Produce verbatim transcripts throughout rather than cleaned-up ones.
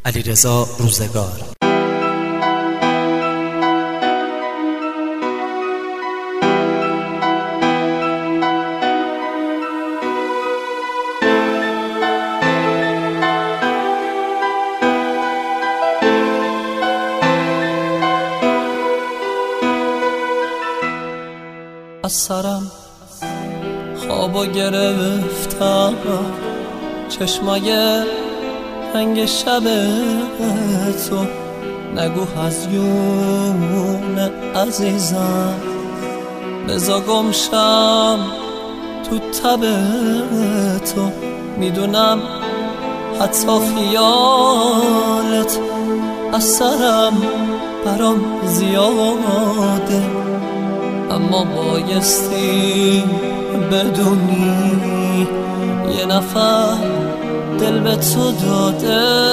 علیرضا روزگار. از سرم خوابو گرفتم، چشمای رنگ شب تو نگو هزیون عزیزم، بزا گمشم تو تب تو. میدونم حتی خیالت از سرم برام زیاده، اما بایستی بدونی یه نفر دل به تو داده.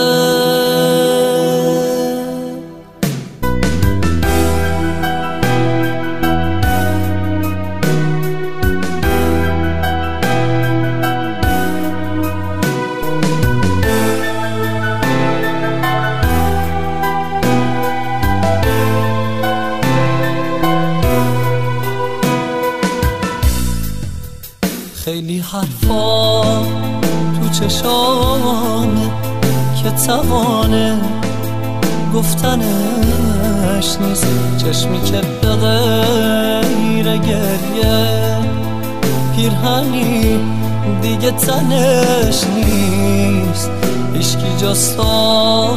خیلی حرفا تو چشامه که توانه گفتنش نیست، چشمی که به غیر گریه پیرهنی دیگه تنش نیست. هیچکی جستا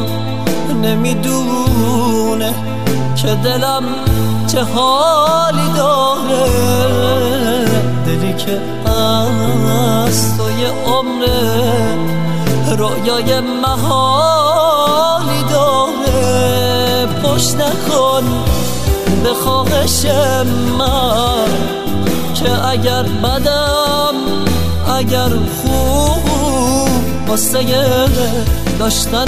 نمیدونه که دلم چه حالی داره، دلی که از تو یه عمره رویای محالی داره. پشت نکن به خواهش من که اگر بدم اگر خوب واسه داشتن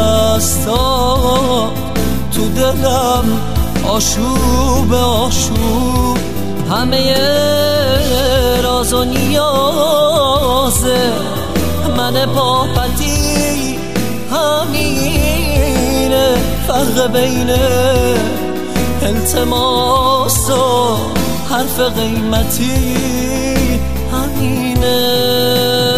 دستا تو دلم آشوب آشوب همه راز و نیازه من پاپتی همینه، فرق بین التماس و حرف قیمتی همینه.